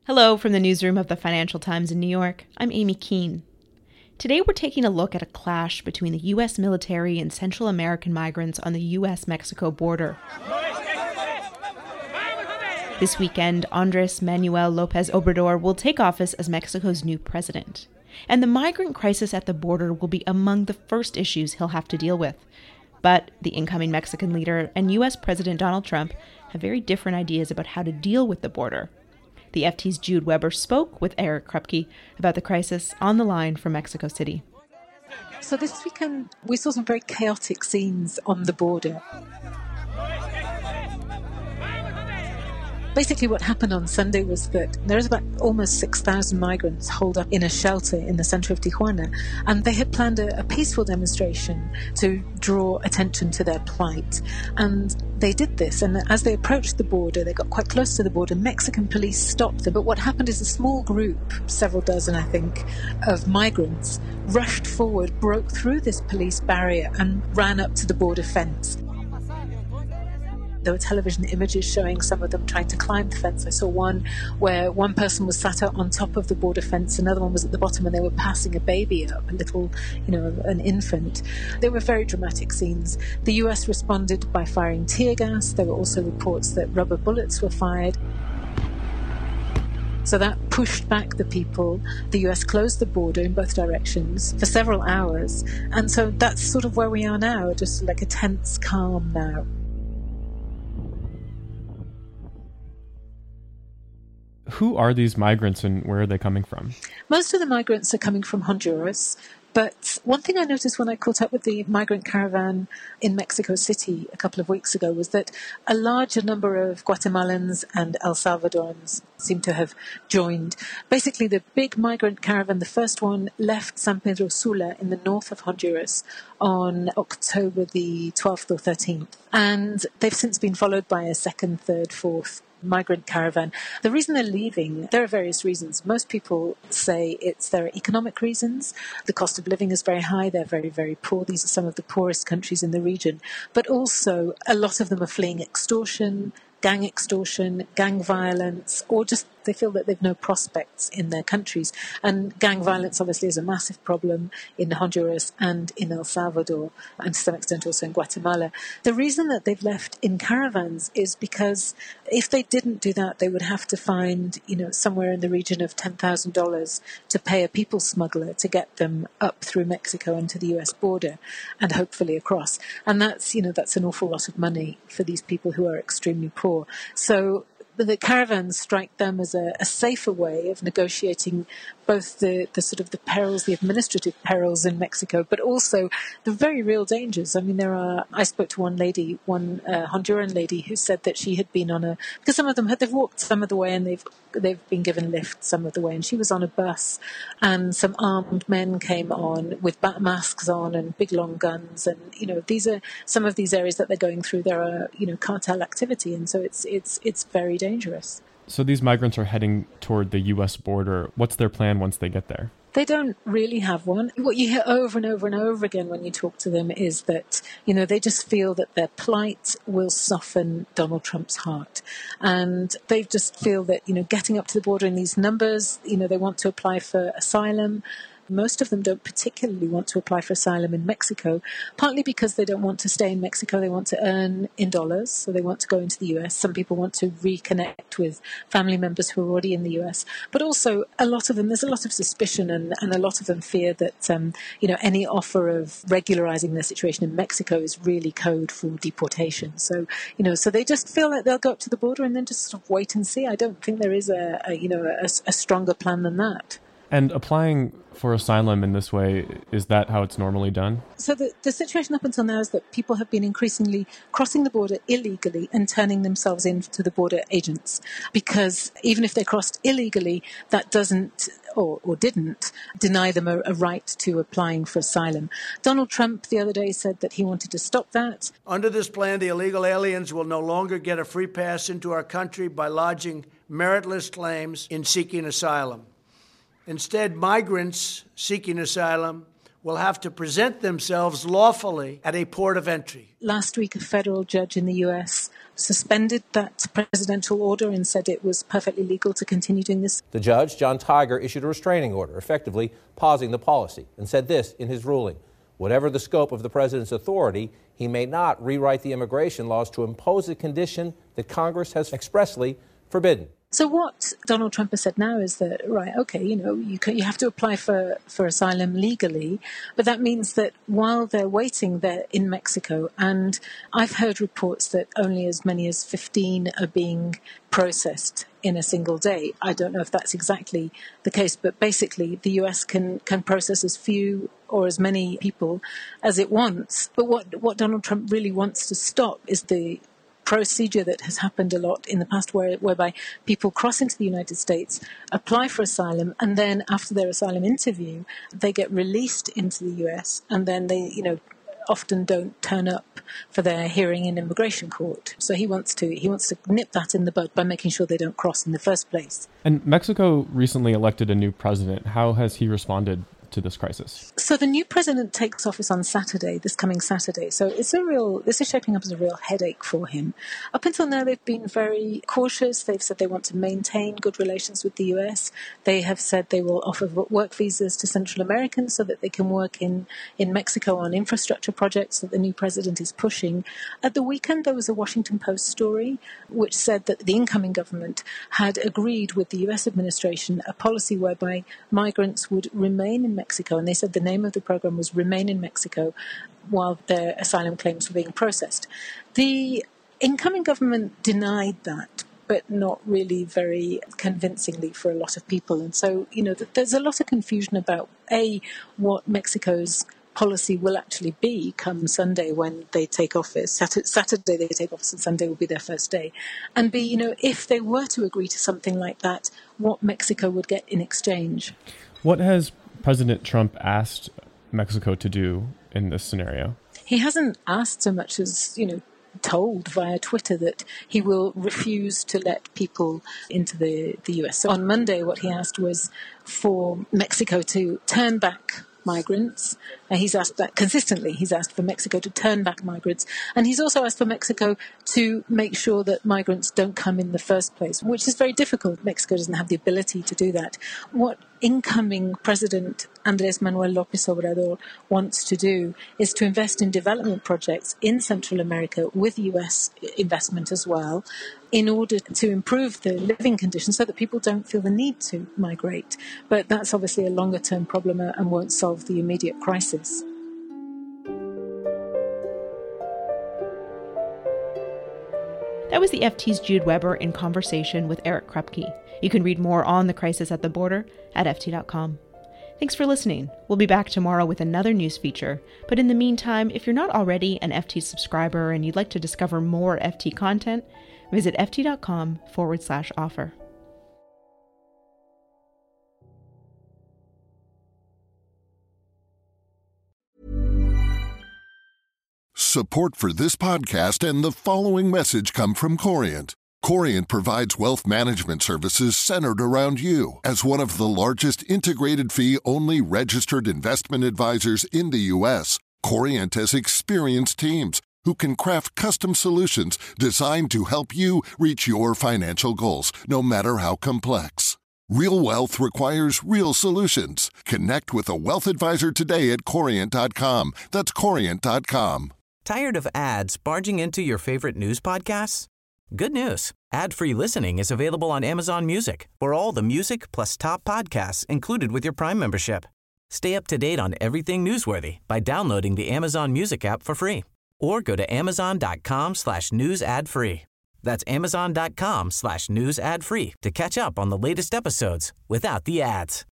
Hello from the newsroom of the Financial Times in New York. I'm Amy Keene. Today we're taking a look at a clash between the U.S. military and Central American migrants on the U.S.-Mexico border. This weekend, Andrés Manuel López Obrador will take office as Mexico's new president. And the migrant crisis at the border will be among the first issues he'll have to deal with. But the incoming Mexican leader and U.S. President Donald Trump have very different ideas about how to deal with the border. The FT's Jude Weber spoke with Eric Krupke about the crisis on the line from Mexico City. So this weekend, we saw some very chaotic scenes on the border. Basically what happened on Sunday was that there's about almost 6,000 migrants holed up in a shelter in the center of Tijuana, and they had planned a peaceful demonstration to draw attention to their plight. And they did this, and as they approached the border, they got quite close to the border, Mexican police stopped them. But what happened is a small group, several dozen I think, of migrants rushed forward, broke through this police barrier and ran up to the border fence. There were television images showing some of them trying to climb the fence. I saw one where one person was sat on top of the border fence, another one was at the bottom, and they were passing a baby up, a little, an infant. They were very dramatic scenes. The US responded by firing tear gas. There were also reports that rubber bullets were fired. So that pushed back the people. The US closed the border in both directions for several hours. And so that's sort of where we are now, just like a tense calm now. Who are these migrants and where are they coming from? Most of the migrants are coming from Honduras. But one thing I noticed when I caught up with the migrant caravan in Mexico City a couple of weeks ago was that a larger number of Guatemalans and El Salvadorans seem to have joined. Basically, the big migrant caravan, the first one, left San Pedro Sula in the north of Honduras on October the 12th or 13th. And they've since been followed by a second, third, fourth migrant caravan. The reason they're leaving, there are various reasons. Most people say there are economic reasons. The cost of living is very high. They're very, very poor. These are some of the poorest countries in the region. But also, a lot of them are fleeing extortion, gang violence, or just they feel that they've no prospects in their countries. And gang violence obviously is a massive problem in Honduras and in El Salvador, and to some extent also in Guatemala. The reason that they've left in caravans is because if they didn't do that, they would have to find, somewhere in the region of $10,000 to pay a people smuggler to get them up through Mexico and to the US border and hopefully across. And that's an awful lot of money for these people who are extremely poor. So the caravans strike them as a safer way of negotiating both the sort of the perils, the administrative perils in Mexico, but also the very real dangers. I mean, I spoke to one lady, one Honduran lady, who said that she had been because some of them they've walked some of the way and they've been given lifts some of the way, and she was on a bus and some armed men came on with bat masks on and big long guns, and these are some of these areas that they're going through. There are cartel activity, and so it's very dangerous. So these migrants are heading toward the U.S. border. What's their plan once they get there? They don't really have one. What you hear over and over and over again when you talk to them is that, they just feel that their plight will soften Donald Trump's heart. And they just feel that, getting up to the border in these numbers, they want to apply for asylum. Most of them don't particularly want to apply for asylum in Mexico, partly because they don't want to stay in Mexico. They want to earn in dollars, so they want to go into the US. Some people want to reconnect with family members who are already in the US. But also, a lot of them, there's a lot of suspicion, and a lot of them fear that, any offer of regularizing their situation in Mexico is really code for deportation. So, so they just feel like they'll go up to the border and then just sort of wait and see. I don't think there is a stronger plan than that. And applying for asylum in this way, is that how it's normally done? So the situation up until now is that people have been increasingly crossing the border illegally and turning themselves into the border agents, because even if they crossed illegally, that doesn't or didn't deny them a right to applying for asylum. Donald Trump the other day said that he wanted to stop that. Under this plan, the illegal aliens will no longer get a free pass into our country by lodging meritless claims in seeking asylum. Instead, migrants seeking asylum will have to present themselves lawfully at a port of entry. Last week, a federal judge in the U.S. suspended that presidential order and said it was perfectly legal to continue doing this. The judge, John Tiger, issued a restraining order, effectively pausing the policy, and said this in his ruling: whatever the scope of the president's authority, he may not rewrite the immigration laws to impose a condition that Congress has expressly forbidden. So what Donald Trump has said now is that, right, okay, you have to apply for asylum legally, but that means that while they're waiting there in Mexico, and I've heard reports that only as many as 15 are being processed in a single day. I don't know if that's exactly the case, but basically the US can process as few or as many people as it wants. But what Donald Trump really wants to stop is the procedure that has happened a lot in the past whereby people cross into the United States, apply for asylum, and then after their asylum interview, they get released into the US, and then they, often don't turn up for their hearing in immigration court. So he wants to nip that in the bud by making sure they don't cross in the first place. And Mexico recently elected a new president. How has he responded to this crisis? So the new president takes office on Saturday, this coming Saturday. So this is shaping up as a real headache for him. Up until now, they've been very cautious. They've said they want to maintain good relations with the US. They have said they will offer work visas to Central Americans so that they can work in Mexico on infrastructure projects that the new president is pushing. At the weekend, there was a Washington Post story which said that the incoming government had agreed with the US administration a policy whereby migrants would remain in Mexico, and they said the name of the program was Remain in Mexico while their asylum claims were being processed. The incoming government denied that, but not really very convincingly for a lot of people. And so, there's a lot of confusion about, A, what Mexico's policy will actually be come Sunday when they take office. Saturday they take office and Sunday will be their first day. And B, if they were to agree to something like that, what Mexico would get in exchange. What has President Trump asked Mexico to do in this scenario? He hasn't asked so much as, told via Twitter that he will refuse to let people into the US. So on Monday, what he asked was for Mexico to turn back migrants. He's asked that consistently. He's asked for Mexico to turn back migrants. And he's also asked for Mexico to make sure that migrants don't come in the first place, which is very difficult. Mexico doesn't have the ability to do that. What incoming President Andrés Manuel López Obrador wants to do is to invest in development projects in Central America with US investment as well, in order to improve the living conditions so that people don't feel the need to migrate. But that's obviously a longer-term problem and won't solve the immediate crisis. That was the FT's Jude Weber in conversation with Eric Krupke. You can read more on the crisis at the border at FT.com. Thanks for listening. We'll be back tomorrow with another news feature. But in the meantime, if you're not already an FT subscriber and you'd like to discover more FT content, visit ft.com/offer. Support for this podcast and the following message come from Corient. Corient provides wealth management services centered around you. As one of the largest integrated fee-only registered investment advisors in the U.S., Corient has experienced teams who can craft custom solutions designed to help you reach your financial goals, no matter how complex. Real wealth requires real solutions. Connect with a wealth advisor today at Corient.com. That's Corient.com. Tired of ads barging into your favorite news podcasts? Good news. Ad-free listening is available on Amazon Music for all the music plus top podcasts included with your Prime membership. Stay up to date on everything newsworthy by downloading the Amazon Music app for free or go to amazon.com/news ad free. That's amazon.com/news ad free to catch up on the latest episodes without the ads.